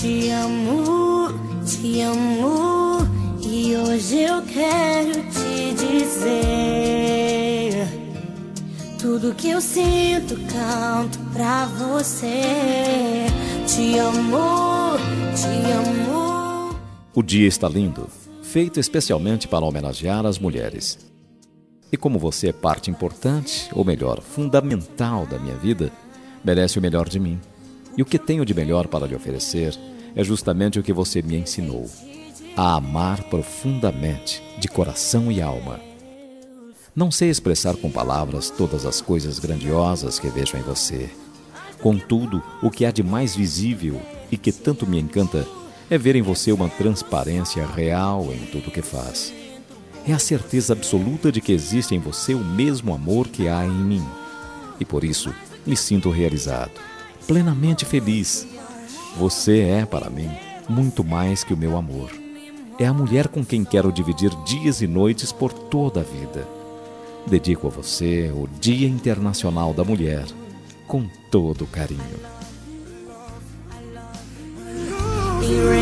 te amo, e hoje eu quero te dizer tudo que eu sinto, canto pra você. Te amo, te amo. O dia está lindo, feito especialmente para homenagear as mulheres. E como você é parte importante, ou melhor, fundamental da minha vida, merece o melhor de mim. E o que tenho de melhor para lhe oferecer é justamente o que você me ensinou: a amar profundamente, de coração e alma. Não sei expressar com palavras todas as coisas grandiosas que vejo em você. Contudo, o que há de mais visível e que tanto me encanta é ver em você uma transparência real em tudo o que faz. É a certeza absoluta de que existe em você o mesmo amor que há em mim. E por isso me sinto realizado, plenamente feliz. Você é, para mim, muito mais que o meu amor. É a mulher com quem quero dividir dias e noites por toda a vida. Dedico a você o Dia Internacional da Mulher, com todo carinho.